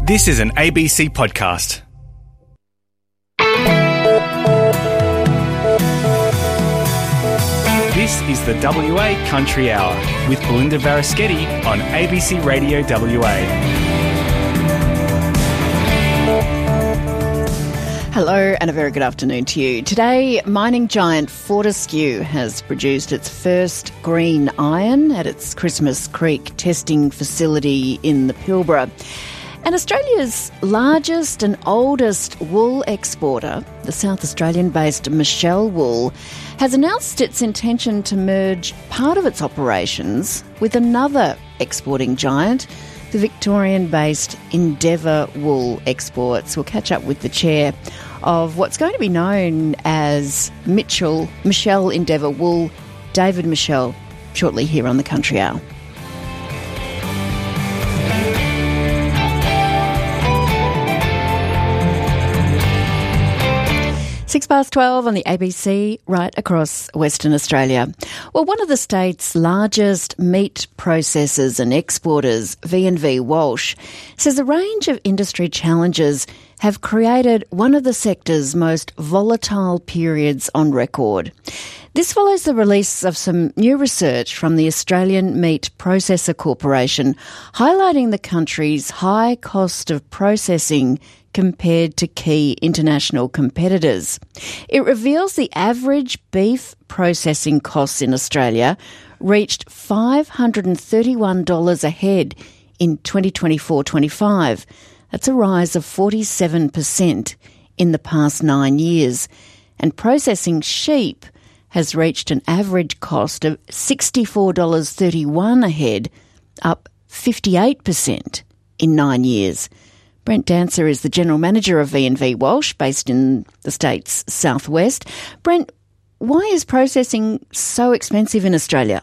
This is an ABC podcast. This is the WA Country Hour with Belinda Varaschetti on ABC Radio WA. Hello and a very good afternoon to you. Today, mining giant Fortescue has produced its first green iron at its Christmas Creek testing facility in the Pilbara. And Australia's largest and oldest wool exporter, the South Australian-based Michelle Wool, has announced its intention to merge part of its operations with another exporting giant, the Victorian-based Endeavour Wool Exports. We'll catch up with the chair of what's going to be known as Michelle Endeavour Wool, David Michelle, shortly here on the Country Hour. 12:06 on the ABC right across Western Australia. Well, one of the state's largest meat processors and exporters, V&V Walsh, says a range of industry challenges have created one of the sector's most volatile periods on record. This follows the release of some new research from the Australian Meat Processor Corporation, highlighting the country's high cost of processing compared to key international competitors. It reveals the average beef processing costs in Australia reached $531 a head in 2024-25. That's a rise of 47% in the past 9 years. And processing sheep has reached an average cost of $64.31 a head, up 58% in 9 years. Brent Dancer is the General Manager of V&V Walsh, based in the state's southwest. Brent, why is processing so expensive in Australia?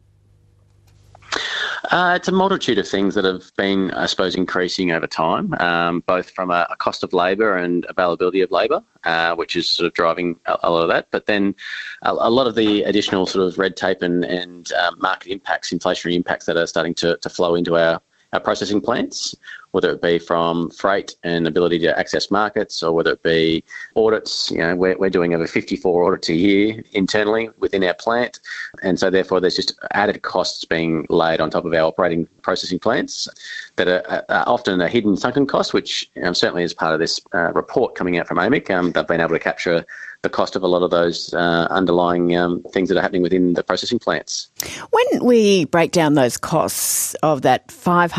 It's a multitude of things that have been, I suppose, increasing over time, both from a cost of labour and availability of labour, which is sort of driving a lot of that. But then a lot of the additional sort of red tape and market impacts, inflationary impacts that are starting to flow into our processing plants, whether it be from freight and ability to access markets, or whether it be audits. You know, we're doing over 54 audits a year internally within our plant, and so therefore there's just added costs being laid on top of our operating processing plants that are often a hidden sunken cost, which certainly is part of this report coming out from AMIC. They've been able to capture the cost of a lot of those underlying things that are happening within the processing plants. When we break down those costs of that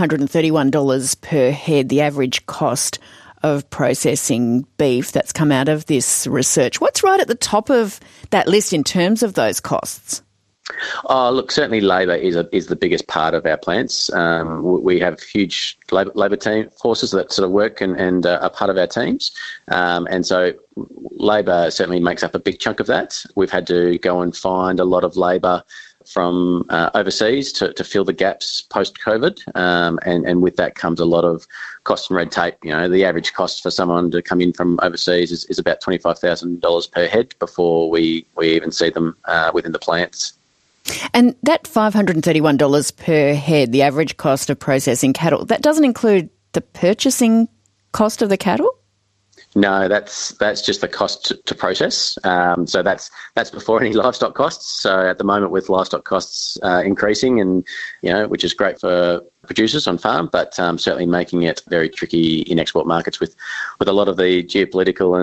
$531 per head, the average cost of processing beef that's come out of this research, what's right at the top of that list in terms of those costs? Oh, look, certainly labour is the biggest part of our plants. We have huge labour team forces that sort of work and are part of our teams. And so labour certainly makes up a big chunk of that. We've had to go and find a lot of labour from overseas to fill the gaps post-COVID. And with that comes a lot of cost and red tape. You know, the average cost for someone to come in from overseas is about $25,000 per head before we even see them within the plants. And that $531 per head, the average cost of processing cattle, that doesn't include the purchasing cost of the cattle? No, that's just the cost to process. So that's before any livestock costs. So at the moment, with livestock costs increasing, and which is great for producers on farm, but certainly making it very tricky in export markets with a lot of the geopolitical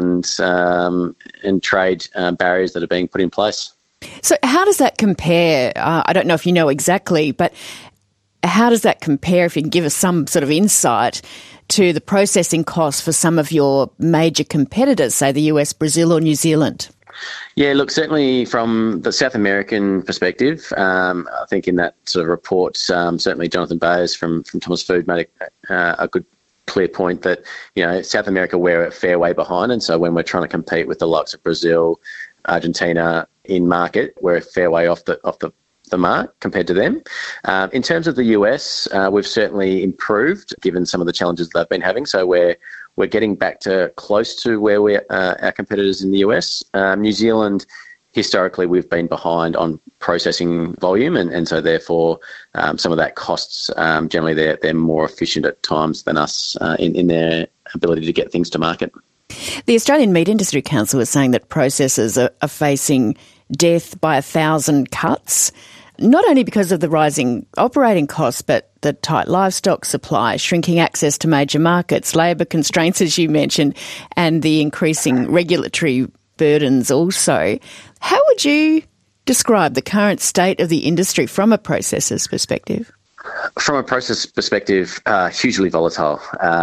and trade barriers that are being put in place. So how does that compare? I don't know if you know exactly, but how does that compare, if you can give us some sort of insight, to the processing costs for some of your major competitors, say the US, Brazil or New Zealand? Yeah, look, certainly from the South American perspective, I think in that sort of report, certainly Jonathan Bayes from Thomas Food made a good clear point that, South America, we're a fair way behind. And so when we're trying to compete with the likes of Brazil, Argentina in market, we're a fair way off the mark compared to them. In terms of the US, we've certainly improved given some of the challenges they've been having. So we're getting back to close to where our competitors in the US. New Zealand historically we've been behind on processing volume, and so therefore some of that costs, generally they're more efficient at times than us in their ability to get things to market. The Australian Meat Industry Council is saying that processors are facing death by 1,000 cuts, not only because of the rising operating costs, but the tight livestock supply, shrinking access to major markets, labour constraints, as you mentioned, and the increasing regulatory burdens also. How would you describe the current state of the industry from a processor's perspective? From a process perspective, hugely volatile.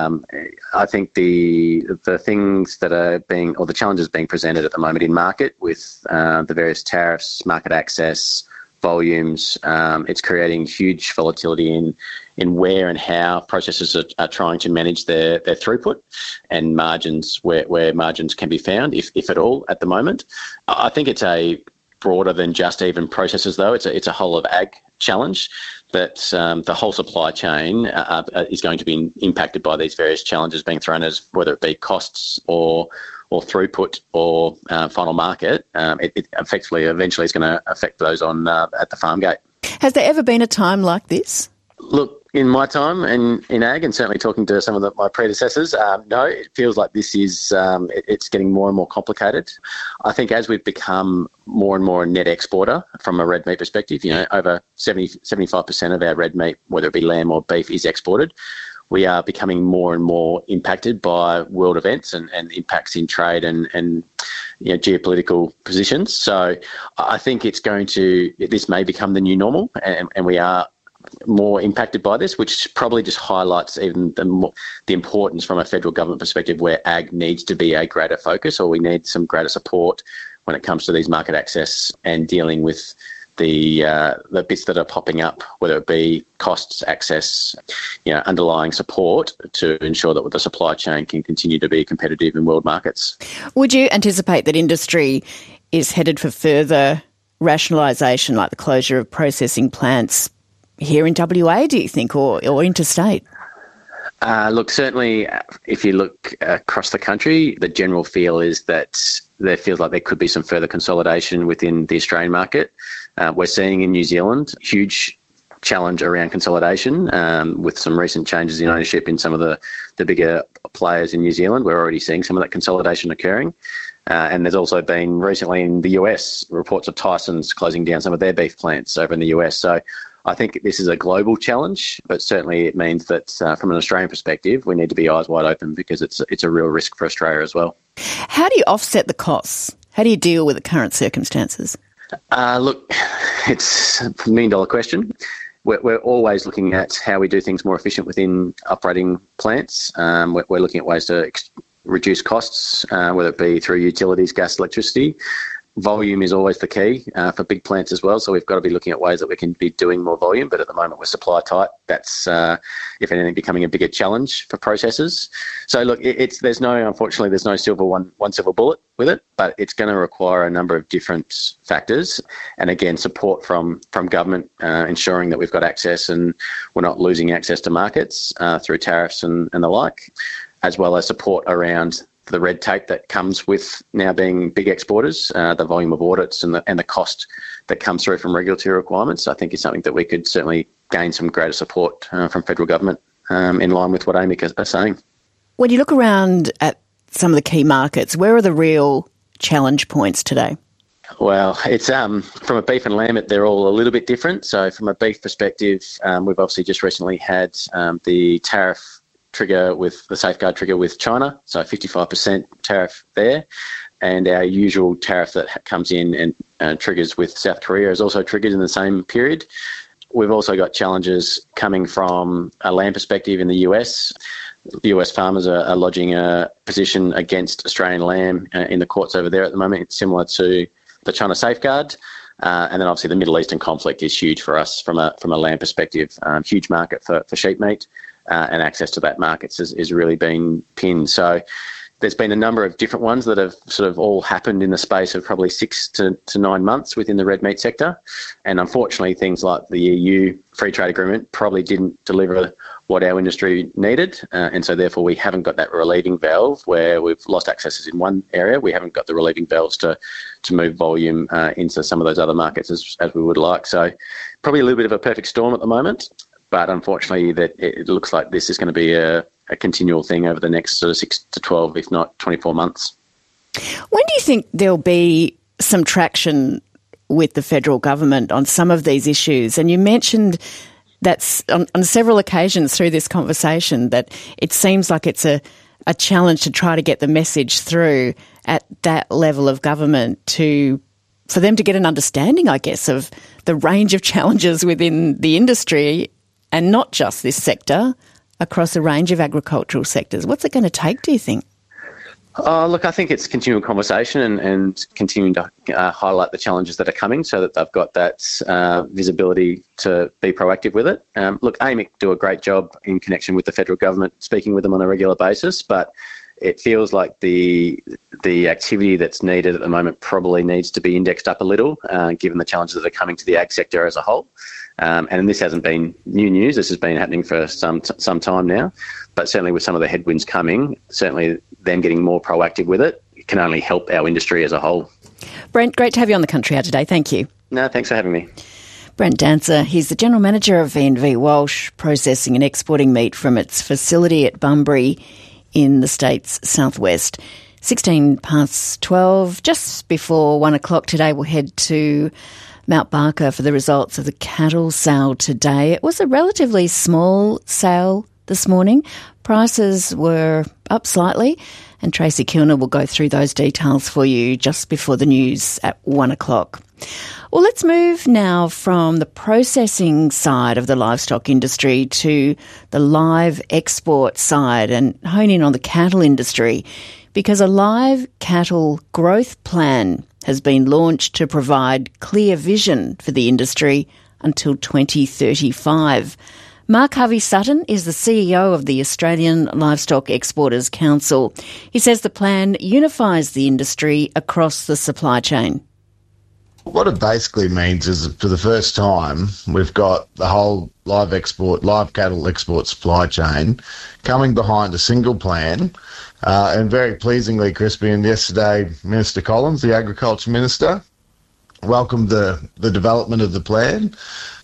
I think the things that are being, or the challenges being presented at the moment in market with the various tariffs, market access, volumes, it's creating huge volatility in where and how processors are trying to manage their throughput and margins, where margins can be found, if at all, at the moment. I think it's a broader than just even processors, though. It's a whole of ag challenge that the whole supply chain is going to be impacted by these various challenges being thrown, as whether it be costs or throughput or final market. It effectively eventually is going to affect those on at the farm gate. Has there ever been a time like this? Look, in my time and in ag, and certainly talking to some of my predecessors, no, it feels like this is it's getting more and more complicated. I think as we've become more and more a net exporter from a red meat perspective, over 75% of our red meat, whether it be lamb or beef, is exported. We are becoming more and more impacted by world events and impacts in trade and geopolitical positions. So I think this may become the new normal, and we are more impacted by this, which probably just highlights even the importance from a federal government perspective, where ag needs to be a greater focus, or we need some greater support when it comes to these market access and dealing with the bits that are popping up, whether it be costs, access, underlying support to ensure that the supply chain can continue to be competitive in world markets. Would you anticipate that industry is headed for further rationalisation, like the closure of processing plants here in WA, do you think, or interstate? Look, certainly if you look across the country, the general feel is that there feels like there could be some further consolidation within the Australian market. We're seeing in New Zealand huge challenge around consolidation with some recent changes in ownership in some of the bigger players in New Zealand. We're already seeing some of that consolidation occurring. And there's also been recently in the US reports of Tyson's closing down some of their beef plants over in the US. So I think this is a global challenge, but certainly it means that from an Australian perspective, we need to be eyes wide open, because it's a real risk for Australia as well. How do you offset the costs? How do you deal with the current circumstances? Look, it's a $1 million question. We're always looking at how we do things more efficient within operating plants. We're looking at ways to reduce costs, whether it be through utilities, gas, electricity. Volume is always the key for big plants as well, so we've got to be looking at ways that we can be doing more volume, but at the moment we're supply tight. That's, if anything, becoming a bigger challenge for processors. So look, unfortunately there's no one silver bullet with it, but it's going to require a number of different factors, and again, support from government, ensuring that we've got access and we're not losing access to markets through tariffs and the like, as well as support around the red tape that comes with now being big exporters, the volume of audits and the cost that comes through from regulatory requirements, I think is something that we could certainly gain some greater support from federal government in line with what AMIC are saying. When you look around at some of the key markets, where are the real challenge points today? Well, it's from a beef and lamb, they're all a little bit different. So from a beef perspective, we've obviously just recently had the tariff trigger with the safeguard trigger with China, so 55% tariff there, and our usual tariff that comes in and triggers with South Korea is also triggered in the same period. We've also got challenges coming from a lamb perspective in the US. The US farmers are lodging a position against Australian lamb in the courts over there at the moment. It's similar to the China safeguard. And then obviously the Middle Eastern conflict is huge for us from a lamb perspective. Huge market for sheep meat. And access to that market is really being pinned. So there's been a number of different ones that have sort of all happened in the space of probably 6 to 9 months within the red meat sector. And unfortunately, things like the EU free trade agreement probably didn't deliver what our industry needed. And so therefore we haven't got that relieving valve where we've lost accesses in one area. We haven't got the relieving valves to move volume into some of those other markets as we would like. So probably a little bit of a perfect storm at the moment. But unfortunately, that it looks like this is going to be a continual thing over the next sort of 6 to 12, if not 24 months. When do you think there'll be some traction with the federal government on some of these issues? And you mentioned that on several occasions through this conversation that it seems like it's a challenge to try to get the message through at that level of government for them to get an understanding, I guess, of the range of challenges within the industry and not just this sector, across a range of agricultural sectors. What's it going to take, do you think? Look, I think it's continual conversation and continuing to highlight the challenges that are coming so that they've got that visibility to be proactive with it. Look, AMIC do a great job in connection with the federal government, speaking with them on a regular basis, but it feels like the activity that's needed at the moment probably needs to be indexed up a little, given the challenges that are coming to the ag sector as a whole. And this hasn't been new news. This has been happening for some time now. But certainly with some of the headwinds coming, certainly them getting more proactive with it can only help our industry as a whole. Brent, great to have you on the Country Hour today. Thank you. No, thanks for having me. Brent Dancer, he's the General Manager of V&V Walsh, processing and exporting meat from its facility at Bunbury in the state's southwest. 12:16, just before 1 o'clock today, we'll head to Mount Barker for the results of the cattle sale today. It was a relatively small sale this morning. Prices were up slightly, and Tracy Kilner will go through those details for you just before the news at 1 o'clock. Well, let's move now from the processing side of the livestock industry to the live export side and hone in on the cattle industry, because a live cattle growth plan has been launched to provide clear vision for the industry until 2035. Mark Harvey-Sutton is the CEO of the Australian Livestock Exporters Council. He says the plan unifies the industry across the supply chain. What it basically means is that for the first time, we've got the whole live cattle export supply chain coming behind a single plan. And very pleasingly, Crispian, yesterday, Minister Collins, the Agriculture Minister, welcomed the development of the plan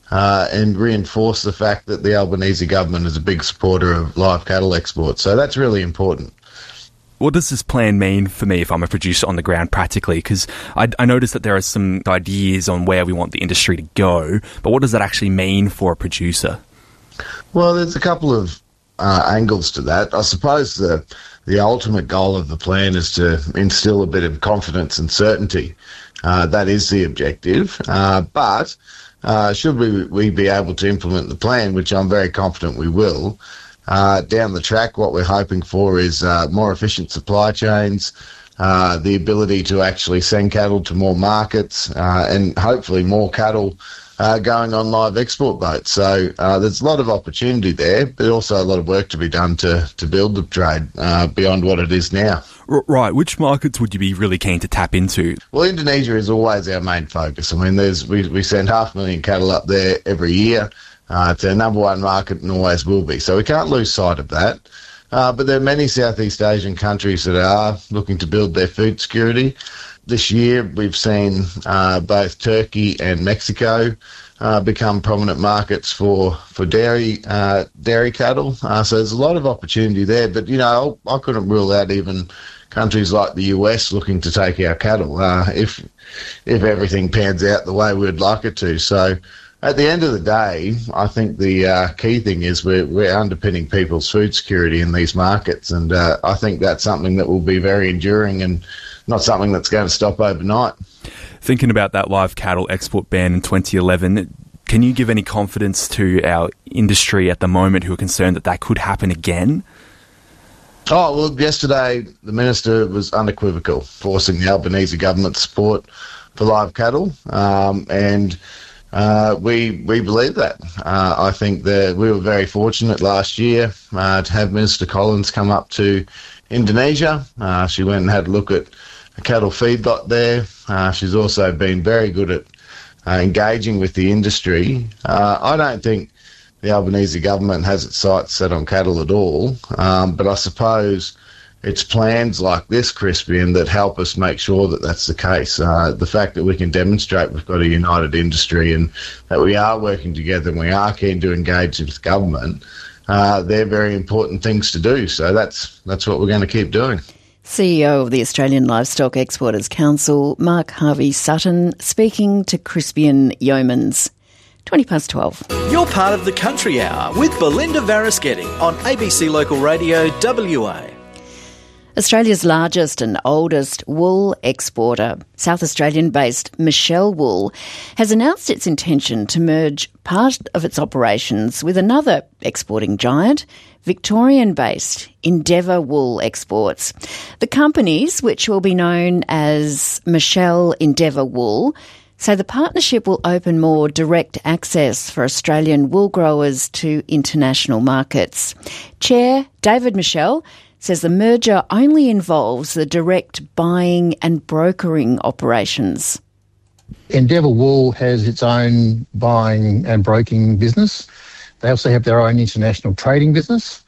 and reinforced the fact that the Albanese government is a big supporter of live cattle exports. So that's really important. What does this plan mean for me if I'm a producer on the ground practically? Because I noticed that there are some ideas on where we want the industry to go, but what does that actually mean for a producer? Well, there's a couple of angles to that. I suppose the ultimate goal of the plan is to instill a bit of confidence and certainty. That is the objective. But should we be able to implement the plan, which I'm very confident we will, down the track, what we're hoping for is more efficient supply chains, the ability to actually send cattle to more markets, and hopefully more cattle going on live export boats. So there's a lot of opportunity there, but also a lot of work to be done to build the trade beyond what it is now. Right. Which markets would you be really keen to tap into? Well, Indonesia is always our main focus. I mean, we send 500,000 cattle up there every year. It's our number one market and always will be. So we can't lose sight of that. But there are many Southeast Asian countries that are looking to build their food security. This year we've seen both Turkey and Mexico become prominent markets for dairy cattle. So there's a lot of opportunity there. But, I couldn't rule out even countries like the US looking to take our cattle if everything pans out the way we'd like it to. So at the end of the day, I think the key thing is we're underpinning people's food security in these markets, and I think that's something that will be very enduring and not something that's going to stop overnight. Thinking about that live cattle export ban in 2011, can you give any confidence to our industry at the moment who are concerned that could happen again? Oh, well, yesterday the Minister was unequivocal, forcing the Albanese government support for live cattle, and We believe that. I think that we were very fortunate last year to have Minister Collins come up to Indonesia. She went and had a look at a cattle feedlot there. She's also been very good at engaging with the industry. I don't think the Albanese government has its sights set on cattle at all, but I suppose it's plans like this, Crispian, that help us make sure that that's the case. The fact that we can demonstrate we've got a united industry and that we are working together and we are keen to engage with government, they're very important things to do. So that's what we're going to keep doing. CEO of the Australian Livestock Exporters Council, Mark Harvey-Sutton, speaking to Crispian Yeomans. 12:20. You're part of the Country Hour with Belinda Varaschetti on ABC Local Radio WA. Australia's largest and oldest wool exporter, South Australian-based Michelle Wool, has announced its intention to merge part of its operations with another exporting giant, Victorian-based Endeavour Wool Exports. The companies, which will be known as Michelle Endeavour Wool, say the partnership will open more direct access for Australian wool growers to international markets. Chair David Michelle says the merger only involves the direct buying and brokering operations. Endeavour Wool has its own buying and broking business. They also have their own international trading business.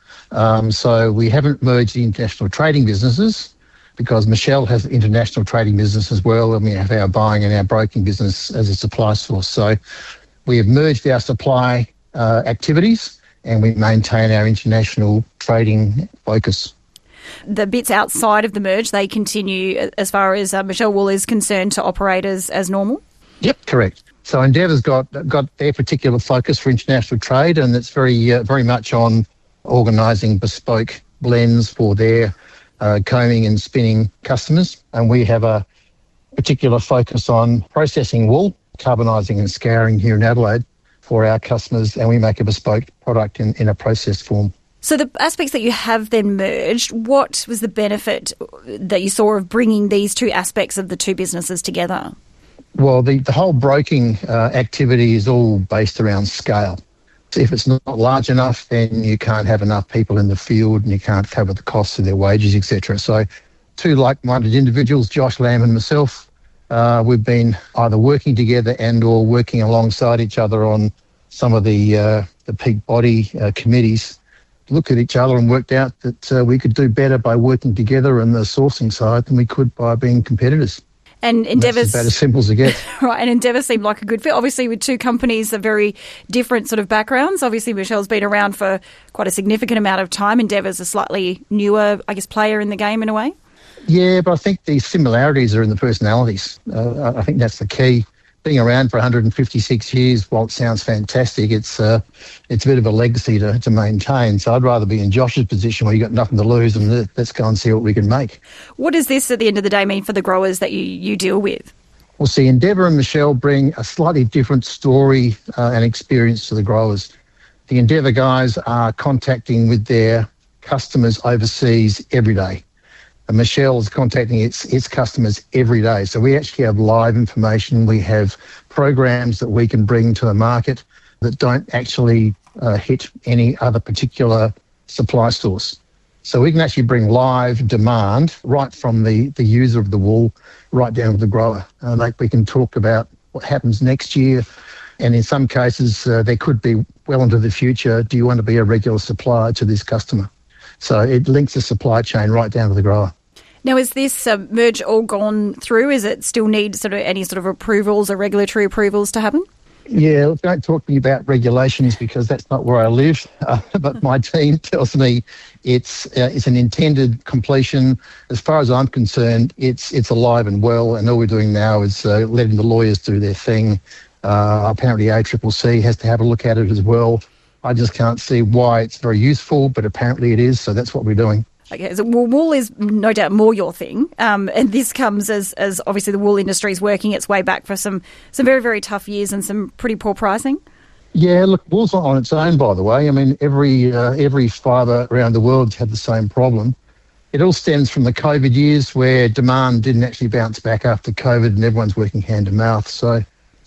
So we haven't merged the international trading businesses because Michelle has an international trading business as well, and we have our buying and our broking business as a supply source. So we have merged our supply activities and we maintain our international trading focus. The bits outside of the merge, they continue, as far as Michelle Wool is concerned, to operate as normal? Yep, correct. So Endeavour's got their particular focus for international trade, and it's very much on organising bespoke blends for their combing and spinning customers. And we have a particular focus on processing wool, carbonising and scouring here in Adelaide for our customers, and we make a bespoke product in a processed form. So the aspects that you have then merged, what was the benefit that you saw of bringing these two aspects of the two businesses together? Well, the whole broking activity is all based around scale. So if it's not large enough, then you can't have enough people in the field and you can't cover the costs of their wages, etc. So two like-minded individuals, Josh Lamb and myself, we've been either working together and or working alongside each other on some of the peak body committees, looked at each other and worked out that we could do better by working together in the sourcing side than we could by being competitors. And Endeavour's about as simple as it gets. Right, and Endeavour seemed like a good fit. Obviously, with two companies of very different sort of backgrounds. Obviously, Michelle's been around for quite a significant amount of time. Endeavour's a slightly newer, I guess, player in the game in a way. Yeah, but I think the similarities are in the personalities. I think that's the key. Being around for 156 years, while it sounds fantastic, it's a bit of a legacy to maintain. So I'd rather be in Josh's position where you've got nothing to lose and let's go and see what we can make. What does this, at the end of the day, mean for the growers that you deal with? Well, see, Endeavour and Michelle bring a slightly different story and experience to the growers. The Endeavour guys are contacting with their customers overseas every day. And Michelle is contacting its customers every day. So we actually have live information. We have programs that we can bring to the market that don't actually hit any other particular supply source. So we can actually bring live demand right from the user of the wool right down to the grower. Like we can talk about what happens next year. And in some cases, there could be well into the future, do you want to be a regular supplier to this customer? So it links the supply chain right down to the grower. Now, is this merge all gone through? Is it still need sort of any sort of approvals or regulatory approvals to happen? Yeah, look, don't talk to me about regulations because that's not where I live. But my team tells me it's an intended completion. As far as I'm concerned, it's alive and well, and all we're doing now is letting the lawyers do their thing. Apparently, ACCC has to have a look at it as well. I just can't see why it's very useful, but apparently it is, so that's what we're doing. Okay, so wool is no doubt more your thing, and this comes as obviously the wool industry is working its way back for some very, very tough years and some pretty poor pricing. Yeah, look, wool's not on its own, by the way. I mean, every fibre around the world's had the same problem. It all stems from the COVID years where demand didn't actually bounce back after COVID and everyone's working hand to mouth. So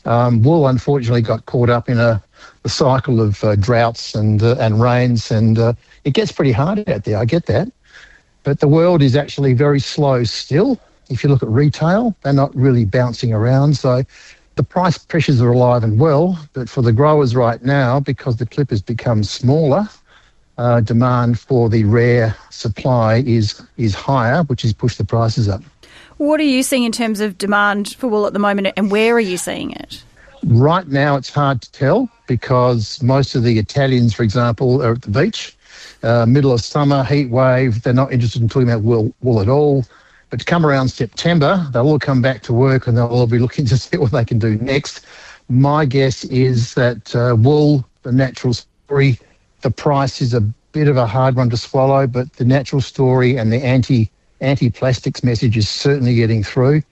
Wool, unfortunately, got caught up in the cycle of droughts and rains, and it gets pretty hard out there. I get that. But the world is actually very slow still. If you look at retail, they're not really bouncing around. So the price pressures are alive and well. But for the growers right now, because the clip has become smaller, demand for the rare supply is higher, which has pushed the prices up. What are you seeing in terms of demand for wool at the moment, and where are you seeing it? Right now, it's hard to tell because most of the Italians, for example, are at the beach. Middle of summer, heat wave, they're not interested in talking about wool at all. But to come around September, they'll all come back to work and they'll all be looking to see what they can do next. My guess is that wool, the natural story, the price is a bit of a hard one to swallow, but the natural story and the anti-plastics message is certainly getting through.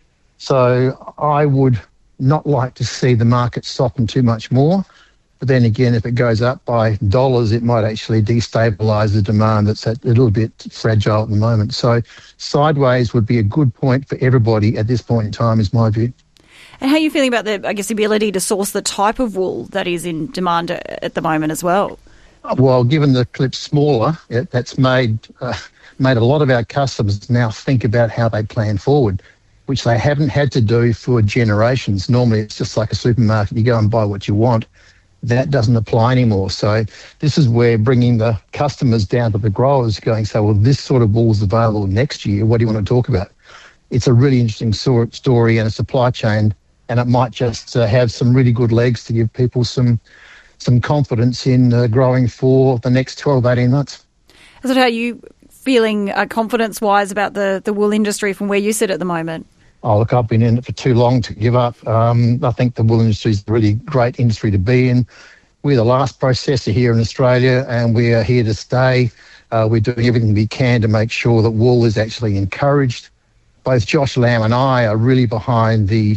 So I would not like to see the market soften too much more. But then again, if it goes up by dollars, it might actually destabilise the demand that's a little bit fragile at the moment. So sideways would be a good point for everybody at this point in time, is my view. And how are you feeling about the ability to source the type of wool that is in demand at the moment as well? Well, given the clip's smaller, that's made a lot of our customers now think about how they plan forward, which they haven't had to do for generations. Normally, it's just like a supermarket. You go and buy what you want. That doesn't apply anymore. So this is where bringing the customers down to the growers going, so, well, this sort of wool is available next year. What do you want to talk about? It's a really interesting story and a supply chain, and it might just have some really good legs to give people some confidence in growing for the next 12, 18 months. So how are you feeling confidence-wise about the wool industry from where you sit at the moment? Oh, look, I've been in it for too long to give up. I think the wool industry is a really great industry to be in. We're the last processor here in Australia and we are here to stay. We're doing everything we can to make sure that wool is actually encouraged. Both Josh Lamb and I are really behind the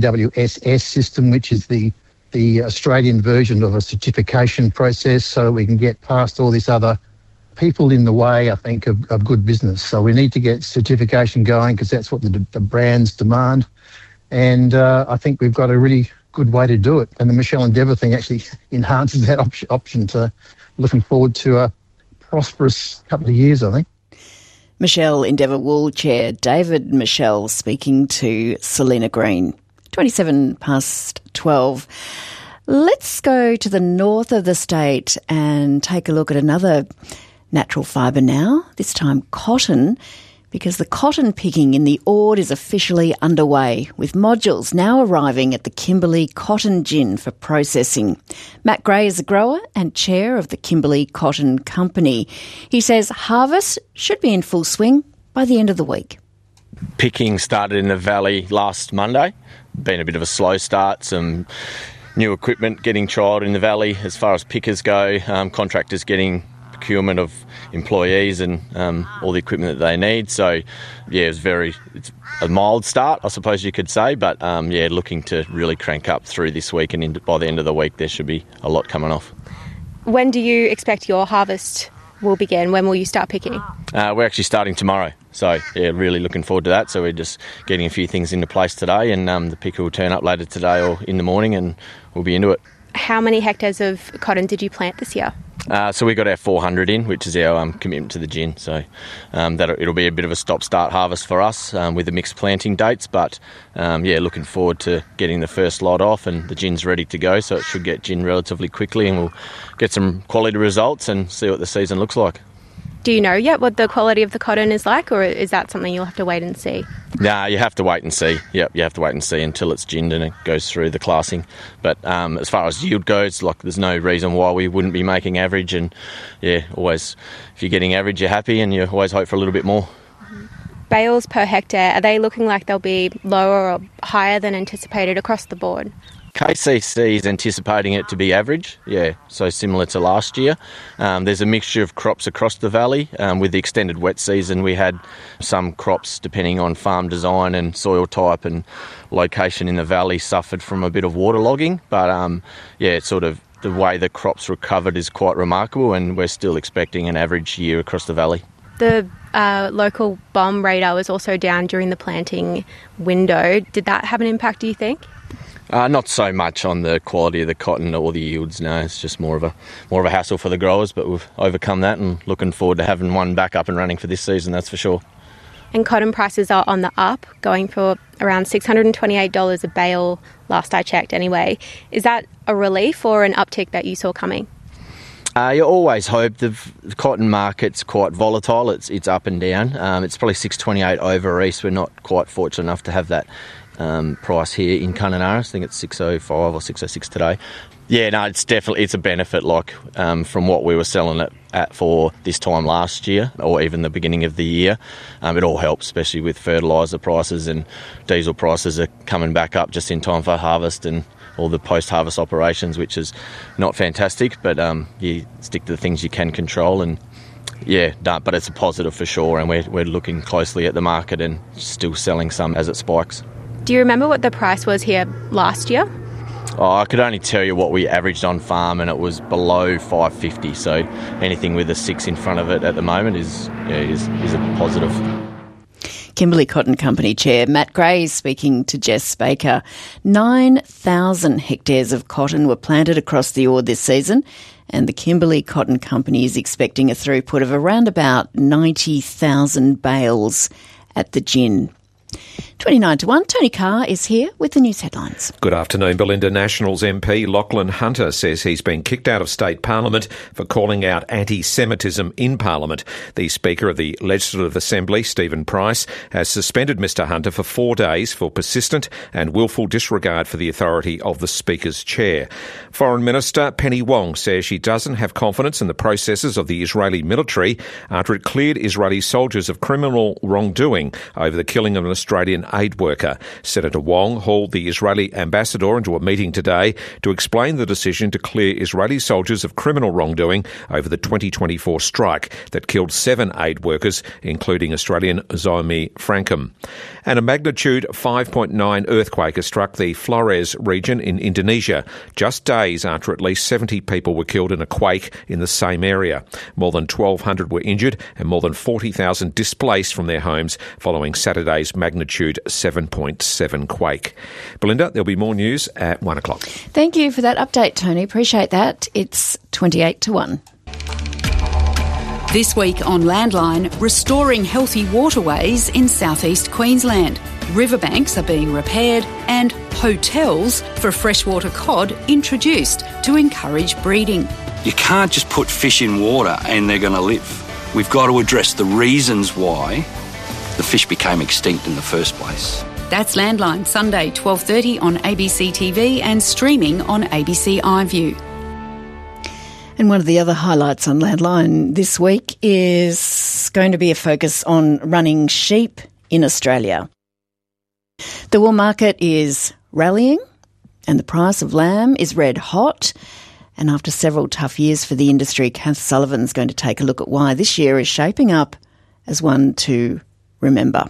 AWSS system, which is the Australian version of a certification process, so that we can get past all this other people in the way, I think, of good business. So we need to get certification going because that's what the brands demand. And I think we've got a really good way to do it. And the Michelle Endeavour thing actually enhances that option to looking forward to a prosperous couple of years, I think. Michelle Endeavour Wool Chair David Michelle speaking to Selena Green. 27 past 12. Let's go to the north of the state and take a look at another natural fibre now, this time cotton, because the cotton picking in the Ord is officially underway, with modules now arriving at the Kimberley Cotton Gin for processing. Matt Gray is a grower and chair of the Kimberley Cotton Company. He says harvest should be in full swing by the end of the week. Picking started in the valley last Monday. Been a bit of a slow start, some new equipment getting trialled in the valley as far as pickers go, contractors getting procurement of employees and all the equipment that they need. So, yeah, it's a mild start, I suppose you could say, but looking to really crank up through this week, and by the end of the week there should be a lot coming off. When do you expect your harvest will begin? When will you start picking? We're actually starting tomorrow. So, yeah, really looking forward to that. So we're just getting a few things into place today, and the picker will turn up later today or in the morning and we'll be into it. How many hectares of cotton did you plant this year? So we got our 400 in, which is our commitment to the gin. So it'll be a bit of a stop-start harvest for us with the mixed planting dates. But, looking forward to getting the first lot off, and the gin's ready to go. So it should get gin relatively quickly, and we'll get some quality results and see what the season looks like. Do you know yet what the quality of the cotton is like, or is that something you'll have to wait and see? Nah, you have to wait and see. Yep, you have to wait and see until it's ginned and it goes through the classing. But as far as yield goes, there's no reason why we wouldn't be making average. And always, if you're getting average, you're happy, and you always hope for a little bit more. Bales per hectare, are they looking like they'll be lower or higher than anticipated across the board? KCC is anticipating it to be average, so similar to last year. There's a mixture of crops across the valley. With the extended wet season, we had some crops, depending on farm design and soil type and location in the valley, suffered from a bit of waterlogging. But, it's sort of the way the crops recovered is quite remarkable, and we're still expecting an average year across the valley. The local bomb radar was also down during the planting window. Did that have an impact, do you think? Not so much on the quality of the cotton or the yields, no. It's just more of a hassle for the growers, but we've overcome that and looking forward to having one back up and running for this season, that's for sure. And cotton prices are on the up, going for around $628 a bale last I checked anyway. Is that a relief or an uptick that you saw coming? You always hope. The cotton market's quite volatile. It's up and down. It's probably $628 over east. We're not quite fortunate enough to have that price here in Kununurra. I think it's $605 or $606 today. Yeah, no, it's a benefit. From what we were selling it at for this time last year, or even the beginning of the year, it all helps, especially with fertiliser prices and diesel prices are coming back up just in time for harvest and all the post-harvest operations, which is not fantastic. But you stick to the things you can control, and but it's a positive for sure. And we're looking closely at the market and still selling some as it spikes. Do you remember what the price was here last year? I could only tell you what we averaged on farm, and it was below $5.50. So anything with a 6 in front of it at the moment is a positive. Kimberley Cotton Company Chair Matt Gray speaking to Jess Baker. 9,000 hectares of cotton were planted across the Ord this season, and the Kimberley Cotton Company is expecting a throughput of around about 90,000 bales at the gin. 29 to 1, Tony Carr is here with the news headlines. Good afternoon. Belinda Nationals MP Lachlan Hunter says he's been kicked out of state parliament for calling out anti-Semitism in parliament. The Speaker of the Legislative Assembly, Stephen Price, has suspended Mr Hunter for 4 days for persistent and willful disregard for the authority of the Speaker's chair. Foreign Minister Penny Wong says she doesn't have confidence in the processes of the Israeli military after it cleared Israeli soldiers of criminal wrongdoing over the killing of an Australian aid worker. Senator Wong hauled the Israeli ambassador into a meeting today to explain the decision to clear Israeli soldiers of criminal wrongdoing over the 2024 strike that killed 7 aid workers, including Australian Zomi Frankham. And a magnitude 5.9 earthquake has struck the Flores region in Indonesia, just days after at least 70 people were killed in a quake in the same area. More than 1,200 were injured and more than 40,000 displaced from their homes following Saturday's magnitude 7.7 quake. Belinda, there'll be more news at 1 o'clock. Thank you for that update, Tony. Appreciate that. It's 28 to 1. This week on Landline, restoring healthy waterways in southeast Queensland. Riverbanks are being repaired and hotels for freshwater cod introduced to encourage breeding. You can't just put fish in water and they're going to live. We've got to address the reasons why the fish became extinct in the first place. That's Landline, Sunday 12:30 on ABC TV and streaming on ABC iView. And one of the other highlights on Landline this week is going to be a focus on running sheep in Australia. The wool market is rallying and the price of lamb is red hot. And after several tough years for the industry, Kath Sullivan's going to take a look at why this year is shaping up as one to remember.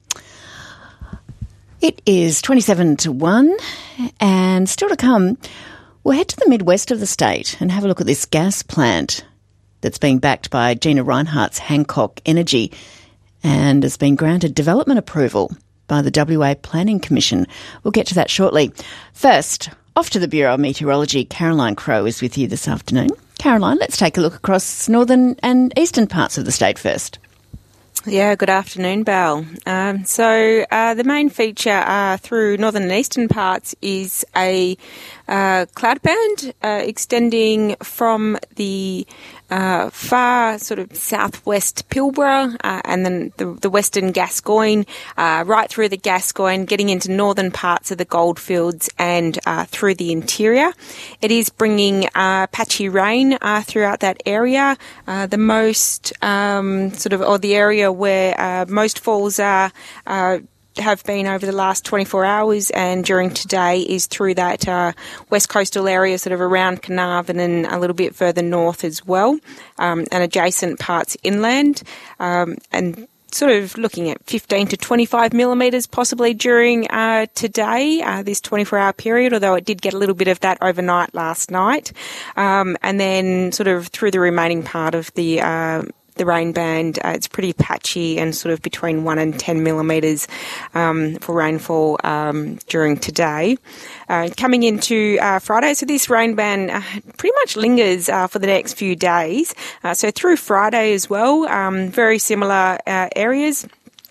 It is 27 to 1 and still to come, we'll head to the Midwest of the state and have a look at this gas plant that's being backed by Gina Rinehart's Hancock Energy and has been granted development approval by the WA Planning Commission. We'll get to that shortly. First, off to the Bureau of Meteorology. Caroline Crowe is with you this afternoon. Caroline, let's take a look across northern and eastern parts of the state first. Yeah, good afternoon, Belle. The main feature through northern and eastern parts is a cloud band extending from the far sort of southwest Pilbara and then the western Gascoyne, right through the Gascoyne, getting into northern parts of the goldfields and through the interior. It is bringing patchy rain throughout that area. The most the area where most falls are have been over the last 24 hours and during today is through that west coastal area, sort of around Carnarvon and a little bit further north as well, and adjacent parts inland, and sort of looking at 15 to 25 millimetres possibly during today, this 24-hour period, although it did get a little bit of that overnight last night, and then sort of through the remaining part of the rain band. It's pretty patchy and sort of between 1 and 10 millimetres for rainfall during today. Coming into Friday, so this rain band pretty much lingers for the next few days. So through Friday as well, very similar areas.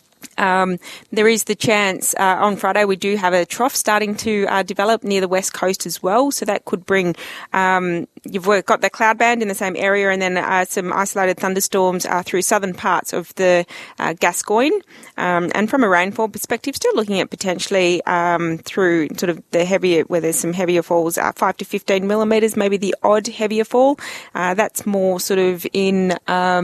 There is the chance on Friday we do have a trough starting to develop near the west coast as well, so that could bring you've got the cloud band in the same area and then some isolated thunderstorms through southern parts of the Gascoyne, and from a rainfall perspective still looking at potentially through sort of the heavier, where there's some heavier falls, 5 to 15 millimetres, maybe the odd heavier fall. That's more sort of in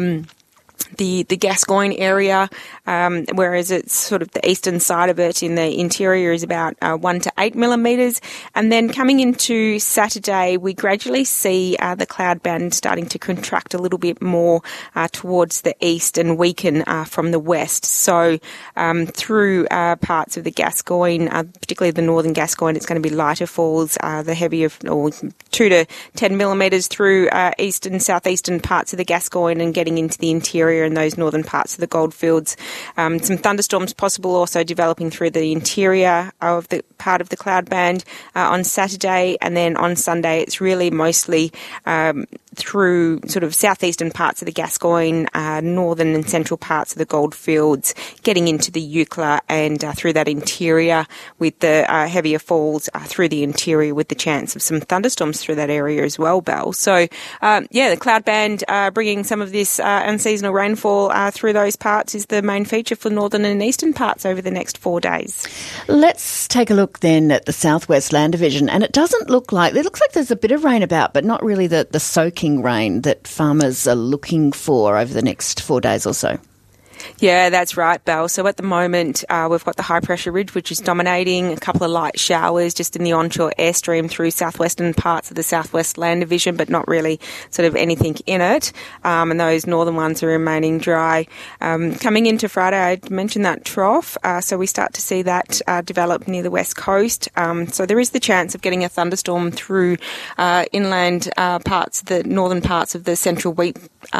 the Gascoyne area, whereas it's sort of the eastern side of it in the interior is about 1 to 8 millimetres. And then coming into Saturday, we gradually see the cloud band starting to contract a little bit more towards the east and weaken from the west. So through parts of the Gascoyne, particularly the northern Gascoyne, it's going to be lighter falls, the heavier, or 2 to 10 millimetres through east and southeastern parts of the Gascoyne and getting into the interior in those northern parts of the goldfields. Some thunderstorms possible also developing through the interior of the part of the cloud band on Saturday, and then on Sunday it's really mostly through sort of southeastern parts of the Gascoyne, northern and central parts of the goldfields, getting into the Eucla and through that interior with the heavier falls through the interior with the chance of some thunderstorms through that area as well, Belle. So, the cloud band bringing some of this unseasonal rainfall through those parts is the main feature for northern and eastern parts over the next 4 days. Let's take a look then at the Southwest Land Division, and it looks like there's a bit of rain about, but not really the soaking rain that farmers are looking for over the next 4 days or so. Yeah, that's right, Belle. So at the moment, we've got the high pressure ridge, which is dominating, a couple of light showers just in the onshore airstream through southwestern parts of the Southwest Land Division, but not really sort of anything in it. And those northern ones are remaining dry. Coming into Friday, I mentioned that trough. So we start to see that develop near the west coast. So there is the chance of getting a thunderstorm through inland parts, the northern parts of the central Wheat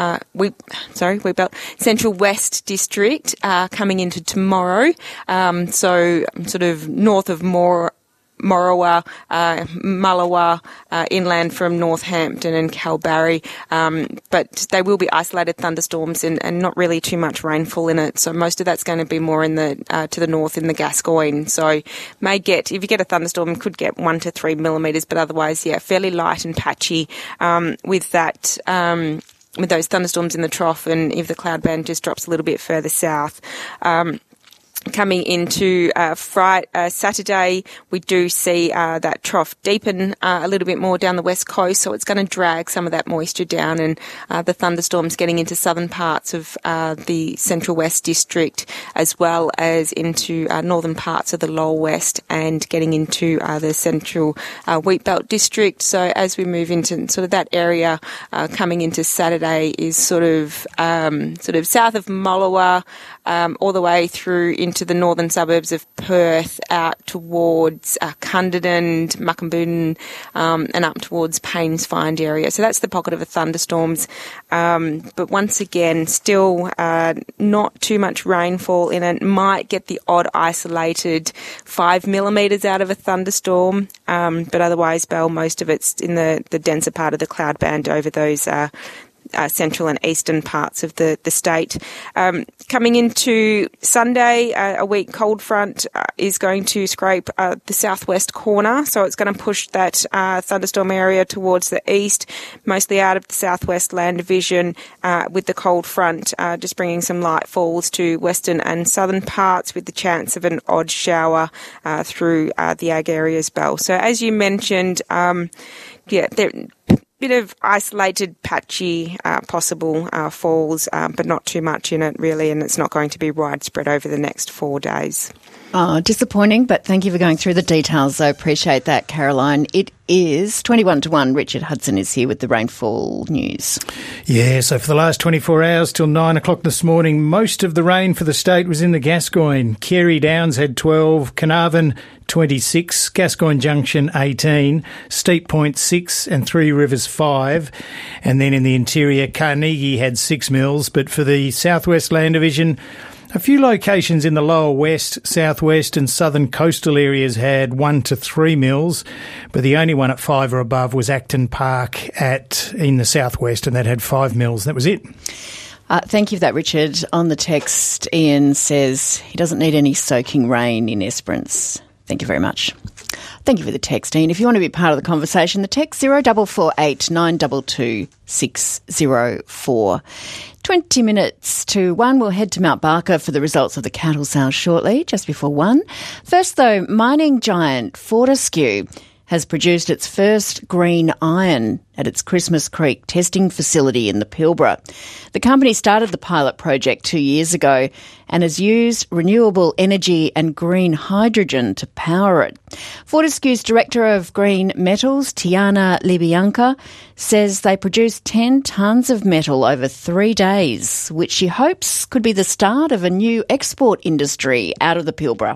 Belt, Central West District coming into tomorrow. So sort of north of Morawa, Mullawa, inland from Northampton and Kalbarri. But they will be isolated thunderstorms and not really too much rainfall in it. So most of that's going to be more in the to the north in the Gascoyne. So if you get a thunderstorm, could get 1 to 3 millimetres, but otherwise, fairly light and patchy with that. With those thunderstorms in the trough, and if the cloud band just drops a little bit further south. Coming into Saturday, we do see that trough deepen a little bit more down the west coast, so it's going to drag some of that moisture down, and the thunderstorms getting into southern parts of the Central West District, as well as into northern parts of the Lowell West, and getting into the Central Wheat Belt District. So as we move into sort of that area, coming into Saturday is sort of south of Mullawa, all the way through into the northern suburbs of Perth, out towards Cunderdin, Muckamboodin, and up towards Paynes Find area. So that's the pocket of the thunderstorms. But once again, still not too much rainfall in it. Might get the odd isolated 5 millimetres out of a thunderstorm. But otherwise, Belle, most of it's in the denser part of the cloud band over those central and eastern parts of the state. Coming into Sunday, a weak cold front is going to scrape the southwest corner, so it's going to push that thunderstorm area towards the east, mostly out of the Southwest Land Division, with the cold front just bringing some light falls to western and southern parts, with the chance of an odd shower through the ag areas, Belle. So as you mentioned, bit of isolated, patchy, possible falls, but not too much in it really, and it's not going to be widespread over the next 4 days. Oh, disappointing, but thank you for going through the details. I appreciate that, Caroline. It is 21-1. Richard Hudson is here with the rainfall news. Yeah, so for the last 24 hours till 9 o'clock this morning, most of the rain for the state was in the Gascoyne. Carey Downs had 12, Carnarvon 26, Gascoyne Junction 18, Steep Point 6 and Three Rivers 5. And then in the interior, Carnegie had 6 mils, but for the Southwest Land Division, a few locations in the lower west, southwest and southern coastal areas had 1 to 3 mils, but the only one at 5 or above was Acton Park in the southwest, and that had 5 mils. That was it. Thank you for that, Richard. On the text, Ian says he doesn't need any soaking rain in Esperance. Thank you very much. Thank you for the text, Ian. If you want to be part of the conversation, the text 0448 922 604. 20 minutes to 1. We'll head to Mount Barker for the results of the cattle sales shortly, just before 1. First, though, mining giant Fortescue has produced its first green iron at its Christmas Creek testing facility in the Pilbara. The company started the pilot project 2 years ago and has used renewable energy and green hydrogen to power it. Fortescue's Director of Green Metals, Tiana Libianca, says they produced 10 tonnes of metal over 3 days, which she hopes could be the start of a new export industry out of the Pilbara.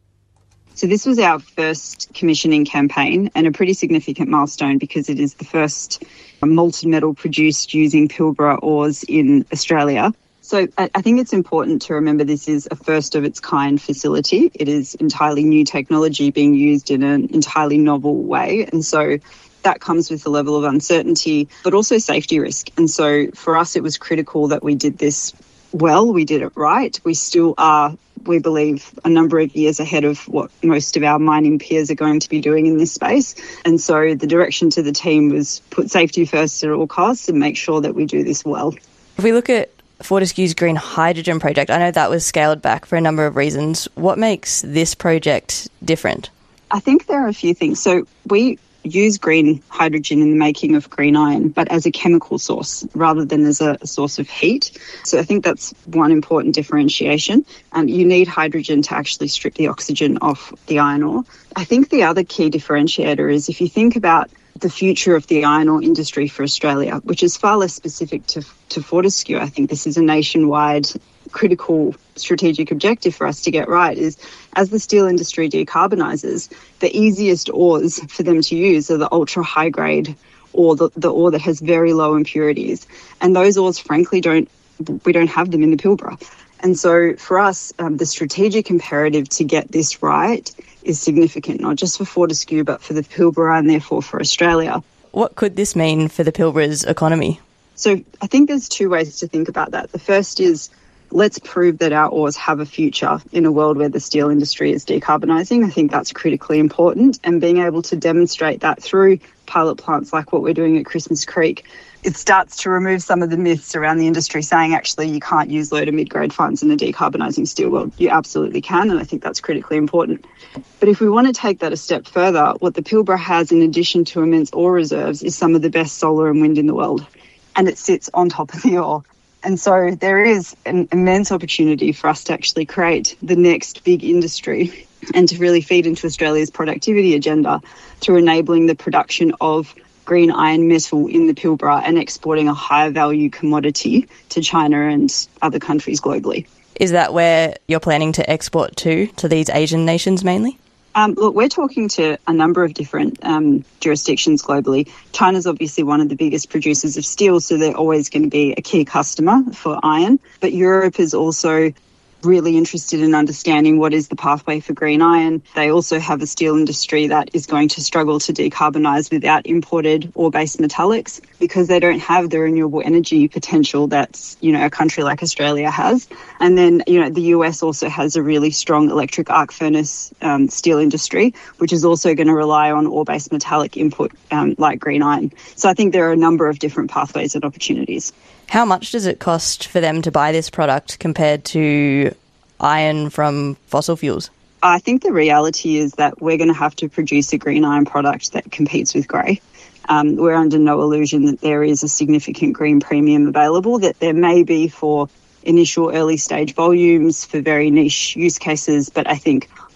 So this was our first commissioning campaign and a pretty significant milestone because it is the first molten metal produced using Pilbara ores in Australia. So I think it's important to remember this is a first of its kind facility. It is entirely new technology being used in an entirely novel way. And so that comes with a level of uncertainty, but also safety risk. And so for us, it was critical that we did this well, we did it right. We still are, we believe, a number of years ahead of what most of our mining peers are going to be doing in this space. And so the direction to the team was put safety first at all costs and make sure that we do this well. If we look at Fortescue's green hydrogen project, I know that was scaled back for a number of reasons. What makes this project different? I think there are a few things. So we use green hydrogen in the making of green iron, but as a chemical source rather than as a source of heat. So I think that's one important differentiation. You need hydrogen to actually strip the oxygen off the iron ore. I think the other key differentiator is if you think about the future of the iron ore industry for Australia, which is far less specific to Fortescue. I think this is a nationwide critical strategic objective for us to get right, is as the steel industry decarbonises, the easiest ores for them to use are the ultra high grade or the ore that has very low impurities. And those ores, frankly, we don't have them in the Pilbara. And so for us, the strategic imperative to get this right is significant, not just for Fortescue, but for the Pilbara and therefore for Australia. What could this mean for the Pilbara's economy? So I think there's two ways to think about that. The first is, let's prove that our ores have a future in a world where the steel industry is decarbonising. I think that's critically important. And being able to demonstrate that through pilot plants like what we're doing at Christmas Creek, it starts to remove some of the myths around the industry saying actually you can't use low to mid-grade fines in a decarbonising steel world. You absolutely can, and I think that's critically important. But if we want to take that a step further, what the Pilbara has in addition to immense ore reserves is some of the best solar and wind in the world, and it sits on top of the ore. And so there is an immense opportunity for us to actually create the next big industry and to really feed into Australia's productivity agenda through enabling the production of green iron metal in the Pilbara and exporting a higher value commodity to China and other countries globally. Is that where you're planning to export to these Asian nations mainly? Look, we're talking to a number of different jurisdictions globally. China's obviously one of the biggest producers of steel, so they're always going to be a key customer for iron. But Europe is also really interested in understanding what is the pathway for green iron. They also have a steel industry that is going to struggle to decarbonise without imported ore-based metallics because they don't have the renewable energy potential that, a country like Australia has. And then, the US also has a really strong electric arc furnace steel industry, which is also going to rely on ore-based metallic input like green iron. So I think there are a number of different pathways and opportunities. How much does it cost for them to buy this product compared to iron from fossil fuels? I think the reality is that we're going to have to produce a green iron product that competes with grey. We're under no illusion that there is a significant green premium available, that there may be for initial early stage volumes for very niche use cases, but I think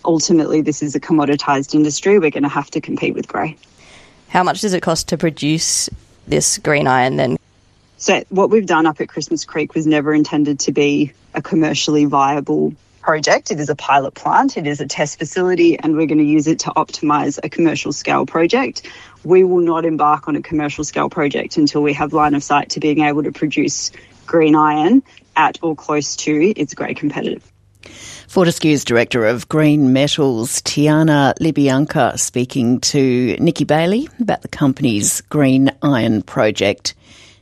ultimately this is a commoditised industry. We're going to have to compete with grey. How much does it cost to produce this green iron then? So what we've done up at Christmas Creek was never intended to be a commercially viable project. It is a pilot plant, it is a test facility, and we're going to use it to optimise a commercial scale project. We will not embark on a commercial scale project until we have line of sight to being able to produce green iron at or close to its grey competitive. Fortescue's Director of Green Metals, Tiana Libianca, speaking to Nikki Bailey about the company's green iron project.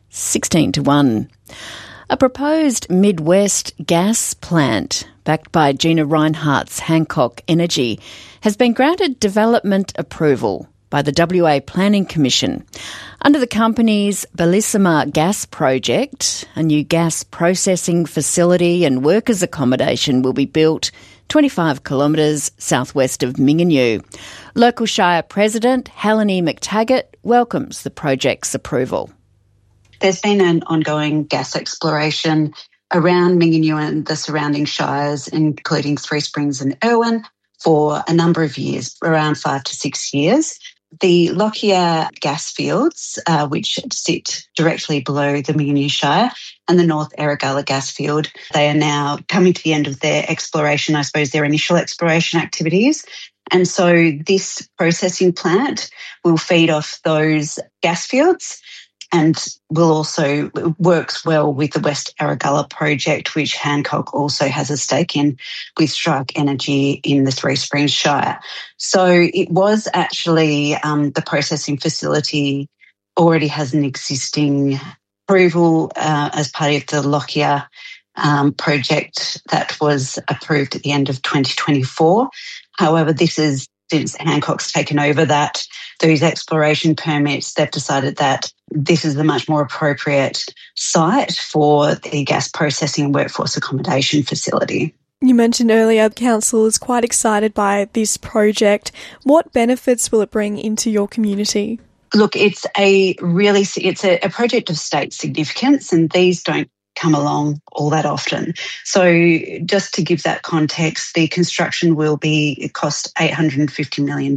16-1. A proposed Midwest gas plant, backed by Gina Rinehart's Hancock Energy, has been granted development approval by the WA Planning Commission. Under the company's Bellissima Gas Project, a new gas processing facility and workers' accommodation will be built 25 kilometres southwest of Mingenew. Local Shire President Helene McTaggart welcomes the project's approval. There's been an ongoing gas exploration around Mingenew and the surrounding shires, including Three Springs and Irwin, for a number of years, around 5 to 6 years. The Lockyer gas fields, which sit directly below the Mingenew Shire, and the North Erregulla gas field, they are now coming to the end of their exploration, I suppose their initial exploration activities. And so this processing plant will feed off those gas fields and will also works well with the West Erregulla project, which Hancock also has a stake in with Strike Energy in the Three Springs Shire. So it was actually the processing facility already has an existing approval as part of the Lockyer project that was approved at the end of 2024. However, this is since Hancock's taken over those exploration permits, they've decided that this is the much more appropriate site for the gas processing and workforce accommodation facility. You mentioned earlier the council is quite excited by this project. What benefits will it bring into your community? Look, it's a project of state significance, and these don't come along all that often. So just to give that context, the construction it cost $850 million.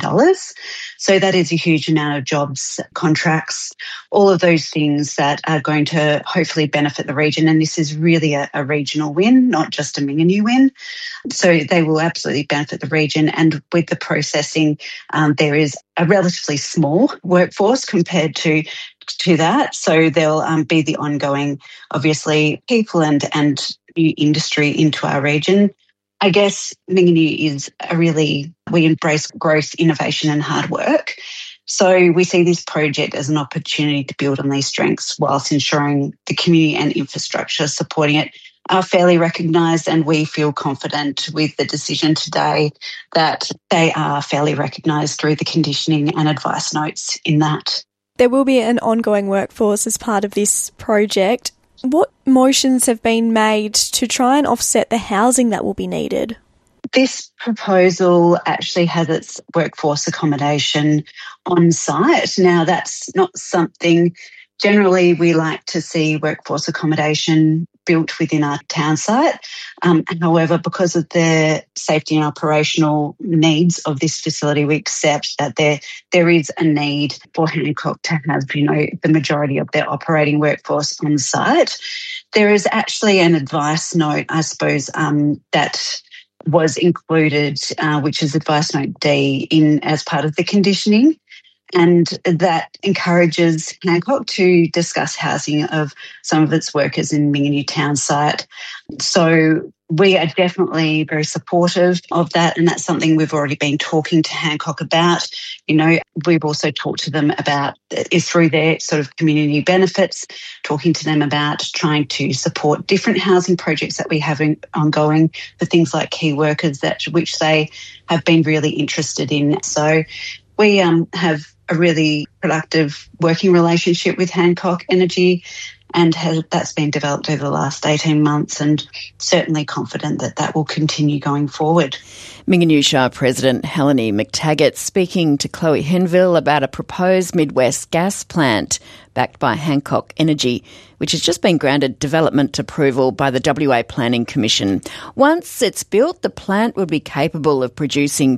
So that is a huge amount of jobs, contracts, all of those things that are going to hopefully benefit the region. And this is really a regional win, not just a Mingenew win. So they will absolutely benefit the region. And with the processing, there is a relatively small workforce compared to that. So there'll be the ongoing, obviously, people and new industry into our region. I guess Mingenew is we embrace growth, innovation and hard work. So we see this project as an opportunity to build on these strengths whilst ensuring the community and infrastructure supporting it are fairly recognised, and we feel confident with the decision today that they are fairly recognised through the conditioning and advice notes in that. There will be an ongoing workforce as part of this project. What motions have been made to try and offset the housing that will be needed? This proposal actually has its workforce accommodation on site. Now, that's not something generally we like to see workforce accommodation built within our town site. However, because of the safety and operational needs of this facility, we accept that there is a need for Hancock to have, the majority of their operating workforce on site. There is actually an advice note, I suppose, that was included, which is advice note D as part of the conditioning. And that encourages Hancock to discuss housing of some of its workers in Mingenew town site. So we are definitely very supportive of that, and that's something we've already been talking to Hancock about. We've also talked to them about is through their sort of community benefits, talking to them about trying to support different housing projects that we have ongoing for things like key workers, which they have been really interested in. So we have a really productive working relationship with Hancock Energy, and that's been developed over the last 18 months, and certainly confident that that will continue going forward. Mingenew Shire President Helene McTaggart speaking to Chloe Henville about a proposed Midwest gas plant backed by Hancock Energy, which has just been granted development approval by the WA Planning Commission. Once it's built, the plant will be capable of producing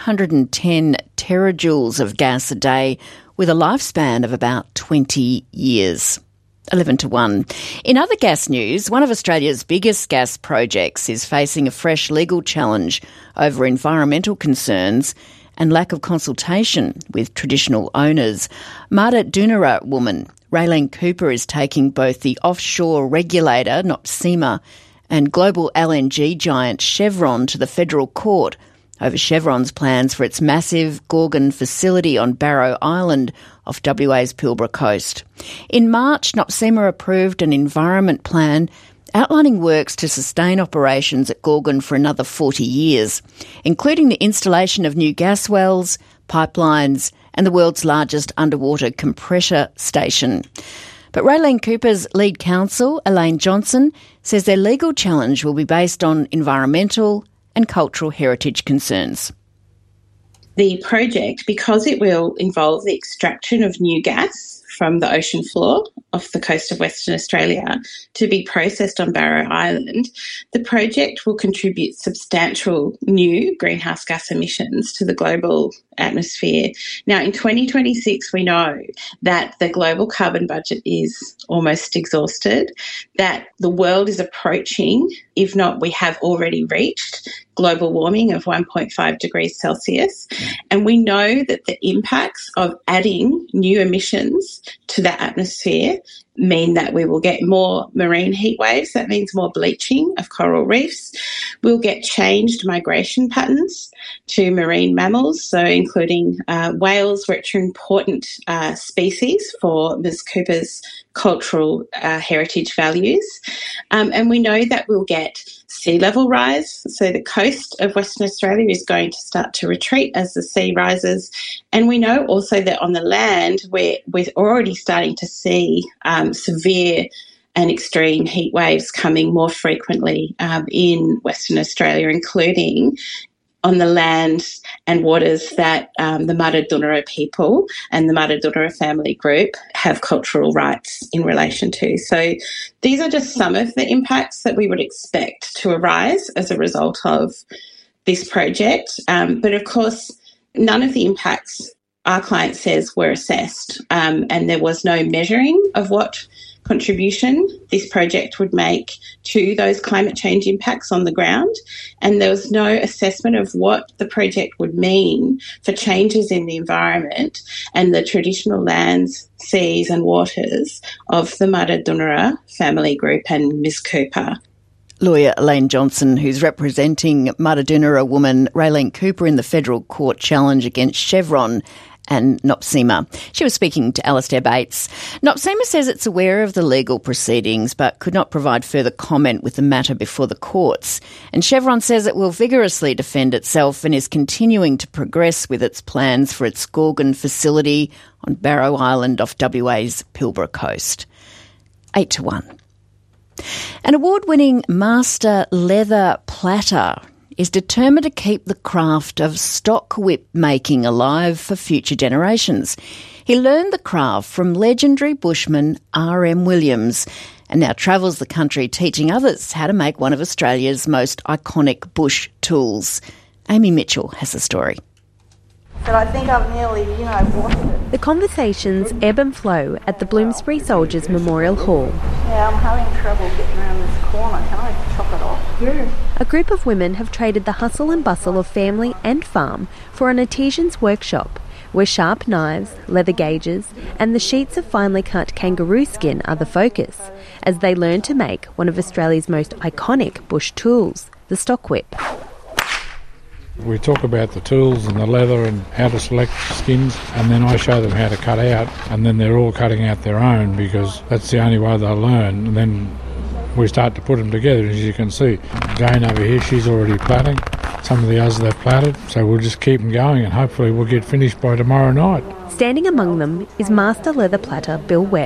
210 terajoules of gas a day with a lifespan of about 20 years. 11-1. In other gas news, one of Australia's biggest gas projects is facing a fresh legal challenge over environmental concerns and lack of consultation with traditional owners. Mardudhunera woman Raylene Cooper is taking both the offshore regulator, NOPSEMA, and global LNG giant Chevron to the federal court over Chevron's plans for its massive Gorgon facility on Barrow Island off WA's Pilbara coast. In March, NOPSEMA approved an environment plan outlining works to sustain operations at Gorgon for another 40 years, including the installation of new gas wells, pipelines, and the world's largest underwater compressor station. But Raylene Cooper's lead counsel, Elaine Johnson, says their legal challenge will be based on environmental and cultural heritage concerns. The project, because it will involve the extraction of new gas from the ocean floor off the coast of Western Australia to be processed on Barrow Island, the project will contribute substantial new greenhouse gas emissions to the global atmosphere. Now, in 2026, we know that the global carbon budget is almost exhausted, that the world is approaching, if not we have already reached, global warming of 1.5 degrees Celsius. And we know that the impacts of adding new emissions to the atmosphere mean that we will get more marine heat waves. That means more bleaching of coral reefs. We'll get changed migration patterns to marine mammals, so including whales, which are important species for Ms. Cooper's cultural heritage values. And we know that we'll get sea level rise. So the coast of Western Australia is going to start to retreat as the sea rises. And we know also that on the land, we're already starting to see severe and extreme heat waves coming more frequently in Western Australia, including on the land and waters that the Mardudhunera people and the Mardudhunera family group have cultural rights in relation to. So these are just some of the impacts that we would expect to arise as a result of this project. But of course, none of the impacts, our client says, were assessed, and there was no measuring of what contribution this project would make to those climate change impacts on the ground, and there was no assessment of what the project would mean for changes in the environment and the traditional lands, seas and waters of the Mardudhunera family group and Ms. Cooper. Lawyer Elaine Johnson, who's representing Mardudhunera woman Raylene Cooper in the federal court challenge against Chevron and NOPSEMA. She was speaking to Alastair Bates. NOPSEMA says it's aware of the legal proceedings but could not provide further comment with the matter before the courts. And Chevron says it will vigorously defend itself and is continuing to progress with its plans for its Gorgon facility on Barrow Island off WA's Pilbara coast. 8-1. An award-winning master leather platter is determined to keep the craft of stock whip making alive for future generations. He learned the craft from legendary bushman R.M. Williams and now travels the country teaching others how to make one of Australia's most iconic bush tools. Amy Mitchell has the story. But I think I've nearly, washed it. The conversations ebb and flow at the Bloomsbury Soldiers Memorial Hall. Yeah, I'm having trouble getting around this corner. Can I chop it off? Yeah. A group of women have traded the hustle and bustle of family and farm for an artisan's workshop, where sharp knives, leather gauges, and the sheets of finely cut kangaroo skin are the focus, as they learn to make one of Australia's most iconic bush tools, the stock whip. We talk about the tools and the leather and how to select skins, and then I show them how to cut out, and then they're all cutting out their own because that's the only way they'll learn. And then we start to put them together, as you can see. Jane over here, she's already plaiting. Some of the others they've plaited, so we'll just keep them going and hopefully we'll get finished by tomorrow night. Standing among them is master leather platter Bill Webb.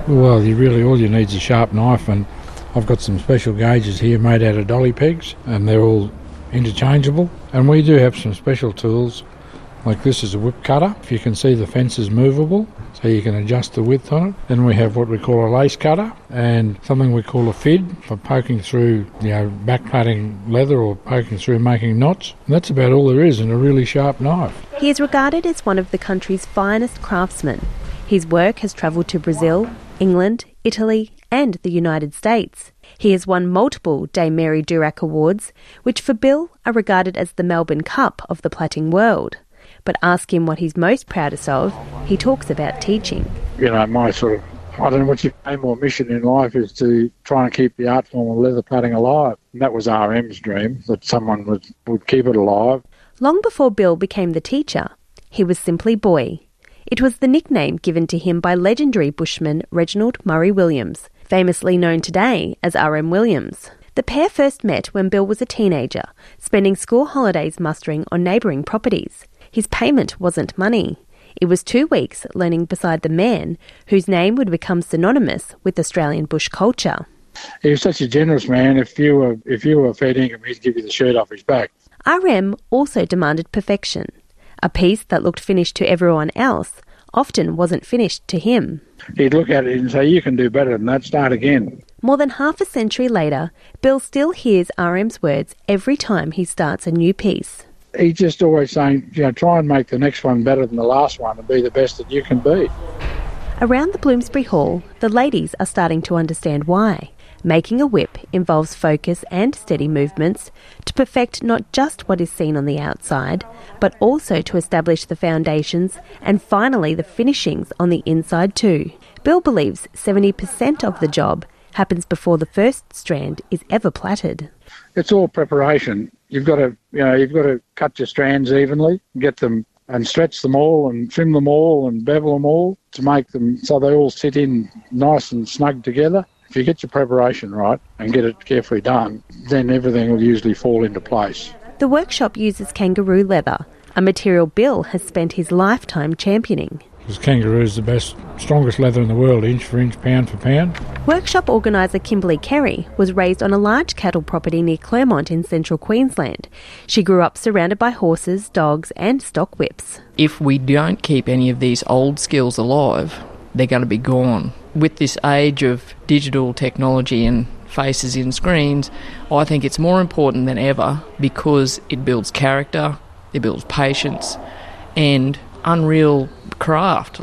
Well, all you need is a sharp knife, and I've got some special gauges here made out of dolly pegs, and they're all interchangeable. And we do have some special tools, like this is a whip cutter. If you can see, the fence is movable, so you can adjust the width on it. Then we have what we call a lace cutter, and something we call a fid for poking through, backplaiting leather or poking through making knots. And that's about all there is in a really sharp knife. He is regarded as one of the country's finest craftsmen. His work has travelled to Brazil, England, Italy and the United States. He has won multiple Dame Mary Durack Awards, which for Bill are regarded as the Melbourne Cup of the plaiting world. But ask him what he's most proudest of, he talks about teaching. My I don't know what your aim or mission in life is, to try and keep the art form of leather plaiting alive. And that was RM's dream, that someone would keep it alive. Long before Bill became the teacher, he was simply Boy. It was the nickname given to him by legendary bushman Reginald Murray Williams, famously known today as RM Williams. The pair first met when Bill was a teenager, spending school holidays mustering on neighbouring properties. His payment wasn't money. It was 2 weeks learning beside the man whose name would become synonymous with Australian bush culture. He was such a generous man. If you were feeding him, he'd give you the shirt off his back. RM also demanded perfection. A piece that looked finished to everyone else often wasn't finished to him. He'd look at it and say, you can do better than that, start again. More than half a century later, Bill still hears RM's words every time he starts a new piece. He's just always saying, try and make the next one better than the last one and be the best that you can be. Around the Bloomsbury Hall, the ladies are starting to understand why. Making a whip involves focus and steady movements to perfect not just what is seen on the outside, but also to establish the foundations and finally the finishings on the inside too. Bill believes 70% of the job happens before the first strand is ever plaited. It's all preparation. You've got to cut your strands evenly, get them and stretch them all and trim them all and bevel them all to make them so they all sit in nice and snug together. If you get your preparation right and get it carefully done, then everything will usually fall into place. The workshop uses kangaroo leather, a material Bill has spent his lifetime championing. Because kangaroo is the best, strongest leather in the world, inch for inch, pound for pound. Workshop organiser Kimberly Kerry was raised on a large cattle property near Claremont in central Queensland. She grew up surrounded by horses, dogs and stock whips. If we don't keep any of these old skills alive, they're going to be gone. With this age of digital technology and faces in screens, I think it's more important than ever because it builds character, it builds patience and unreal craft.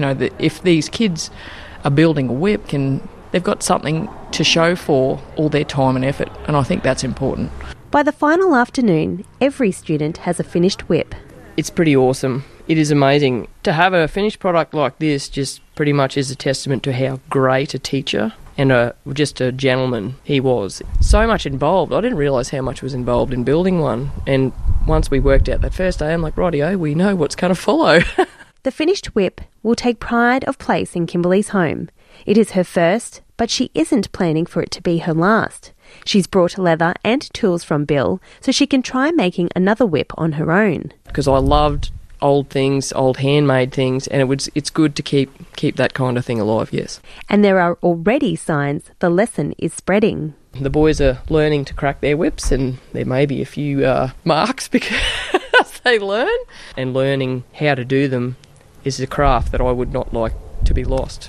If these kids are building a whip, they've got something to show for all their time and effort, and I think that's important. By the final afternoon, every student has a finished whip. It's pretty awesome. It is amazing. To have a finished product like this just pretty much is a testament to how great a teacher and just a gentleman he was. So much involved. I didn't realise how much was involved in building one. And once we worked out that first day, I'm like, rightio, we know what's going to follow. The finished whip will take pride of place in Kimberly's home. It is her first, but she isn't planning for it to be her last. She's brought leather and tools from Bill so she can try making another whip on her own. Because I loved old things, old handmade things, and it's good to keep that kind of thing alive, yes. And there are already signs the lesson is spreading. The boys are learning to crack their whips, and there may be a few marks because they learn. And learning how to do them is a craft that I would not like to be lost.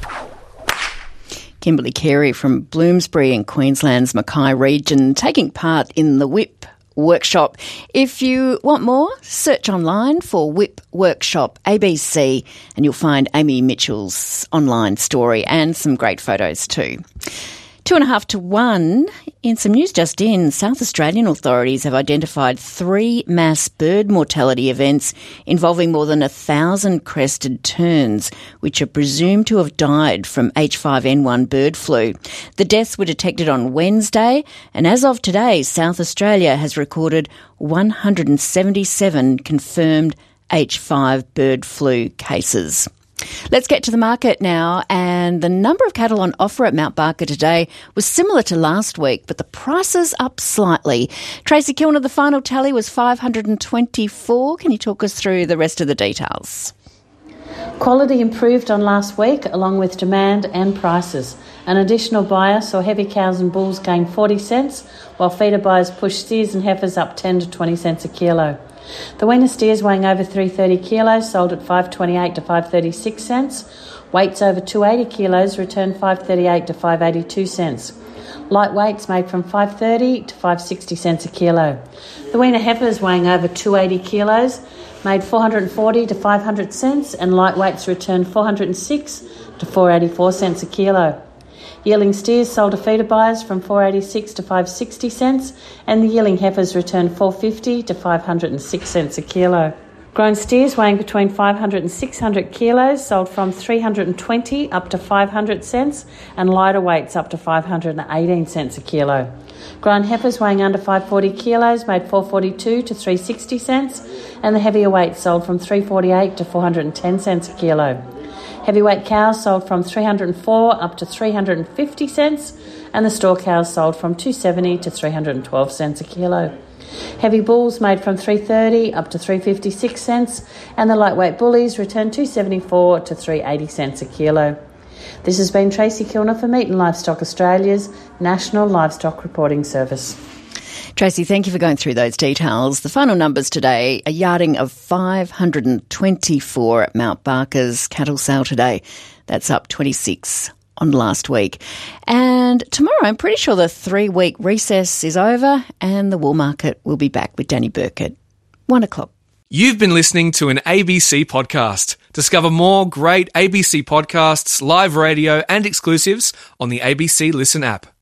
Kimberly Carey from Bloomsbury in Queensland's Mackay region, taking part in the whip workshop. If you want more, search online for Whip Workshop ABC and you'll find Amy Mitchell's online story and some great photos too. 2.5 to 1. In some news just in, South Australian authorities have identified 3 mass bird mortality events involving more than 1,000 crested terns, which are presumed to have died from H5N1 bird flu. The deaths were detected on Wednesday, and as of today, South Australia has recorded 177 confirmed H5 bird flu cases. Let's get to the market now, and the number of cattle on offer at Mount Barker today was similar to last week, but the prices up slightly. Tracy Kilner, the final tally was 524. Can you talk us through the rest of the details? Quality improved on last week along with demand and prices. An additional buyer saw heavy cows and bulls gain 40 cents, while feeder buyers pushed steers and heifers up 10 to 20 cents a kilo. The weaner steers weighing over 330 kilos sold at 5.28 to 5.36 cents. Weights over 280 kilos returned 5.38 to 5.82 cents. Light weights made from 5.30 to 5.60 cents a kilo. The weaner heifers weighing over 280 kilos made 440 to 500 cents, and light weights returned 406 to 484 cents a kilo. Yearling steers sold to feeder buyers from 486 to 560 cents, and the yearling heifers returned 450 to 506 cents a kilo. Grown steers weighing between 500 and 600 kilos sold from 320 up to 500 cents, and lighter weights up to 518 cents a kilo. Grown heifers weighing under 540 kilos made 442 to 360 cents, and the heavier weights sold from 348 to 410 cents a kilo. Heavyweight cows sold from 304 up to 350 cents, and the store cows sold from 270 to 312 cents a kilo. Heavy bulls made from 330 up to 356 cents, and the lightweight bullies returned 274 to 380 cents a kilo. This has been Tracy Kilner for Meat and Livestock Australia's National Livestock Reporting Service. Tracy, thank you for going through those details. The final numbers today, a yarding of 524 at Mount Barker's cattle sale today. That's up 26 on last week. And tomorrow, I'm pretty sure the 3-week recess is over and the wool market will be back with Danny Burkett. 1 o'clock. You've been listening to an ABC podcast. Discover more great ABC podcasts, live radio and exclusives on the ABC Listen app.